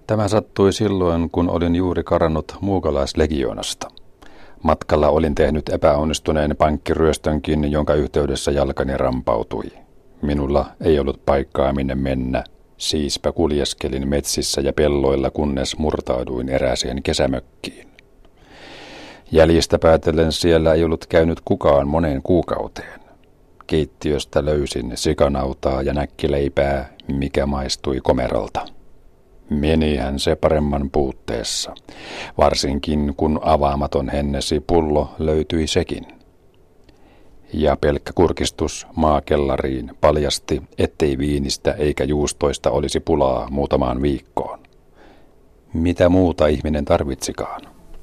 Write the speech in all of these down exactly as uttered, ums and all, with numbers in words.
Tämä sattui silloin, kun olin juuri karannut muukalaislegionasta. Matkalla olin tehnyt epäonnistuneen pankkiryöstönkin, jonka yhteydessä jalkani rampautui. Minulla ei ollut paikkaa minne mennä, siispä kuljeskelin metsissä ja pelloilla, kunnes murtauduin erääseen kesämökkiin. Jäljistä päätellen siellä ei ollut käynyt kukaan moneen kuukauteen. Keittiöstä löysin sikanautaa ja näkkileipää, mikä maistui komeralta. Menihän se paremman puutteessa, varsinkin kun avaamaton Hennessy pullo löytyi sekin. Ja pelkkä kurkistus maakellariin paljasti, ettei viinistä eikä juustoista olisi pulaa muutamaan viikkoon. Mitä muuta ihminen tarvitsikaan?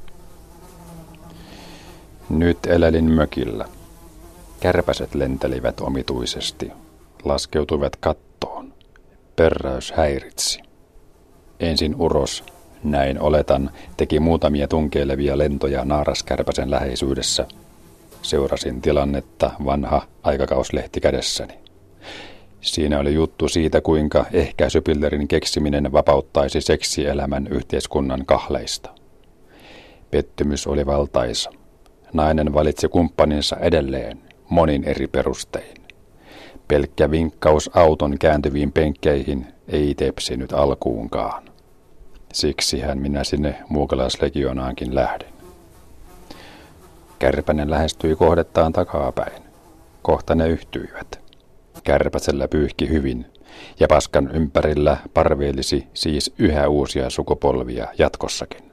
Nyt elelin mökillä. Kärpäset lentelivät omituisesti, laskeutuivat kattoon. Pörräys häiritsi. Ensin uros, näin oletan, teki muutamia tunkeilevia lentoja naaraskärpäsen läheisyydessä. Seurasin tilannetta, vanha aikakauslehti kädessäni. Siinä oli juttu siitä, kuinka ehkäisypillerin keksiminen vapauttaisi seksielämän yhteiskunnan kahleista. Pettymys oli valtaisa. Nainen valitsi kumppaninsa edelleen, monin eri perustein. Pelkkä vinkkaus auton kääntyviin penkkeihin ei tepsinyt alkuunkaan. Siksihän minä sinne muukalaislegionaankin lähdin. Kärpänen lähestyi kohdettaan takapäin. Kohta ne yhtyivät. Kärpäsellä pyyhki hyvin, ja paskan ympärillä parveilisi siis yhä uusia sukupolvia jatkossakin.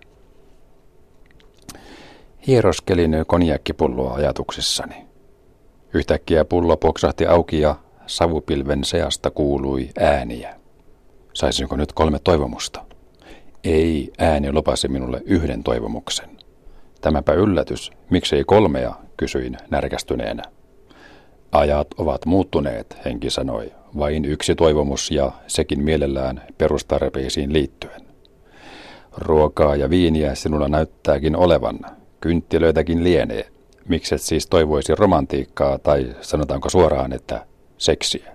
Hieroskelin konjakkipulloa ajatuksissani. Yhtäkkiä pullo poksahti auki ja savupilven seasta kuului ääniä. Saisinko nyt kolme toivomusta? Ei, ääni lupasi minulle yhden toivomuksen. Tämäpä yllätys, miksei kolmea, kysyin närkästyneenä. Ajat ovat muuttuneet, henki sanoi. Vain yksi toivomus ja sekin mielellään perustarpeisiin liittyen. Ruokaa ja viiniä sinulla näyttääkin olevan. Kynttilöitäkin lienee. Mikset siis toivoisi romantiikkaa tai sanotaanko suoraan, että seksiä?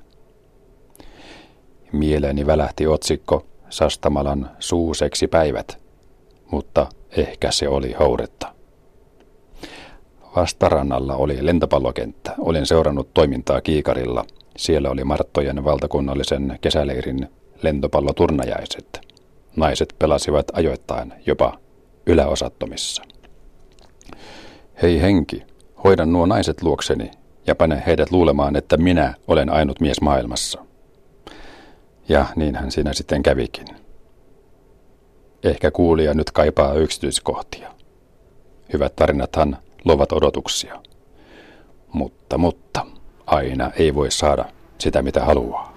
Mieleeni välähti otsikko Sastamalan suuseksipäivät, mutta ehkä se oli houdetta. Vastarannalla oli lentopallokenttä. Olin seurannut toimintaa kiikarilla. Siellä oli Marttojen valtakunnallisen kesäleirin lentopalloturnajaiset. Naiset pelasivat ajoittain jopa yläosattomissa. Hei henki, hoidan nuo naiset luokseni ja pane heidät luulemaan, että minä olen ainut mies maailmassa. Ja niinhän siinä sitten kävikin. Ehkä kuulija nyt kaipaa yksityiskohtia. Hyvät tarinathan luovat odotuksia. Mutta, mutta, aina ei voi saada sitä mitä haluaa.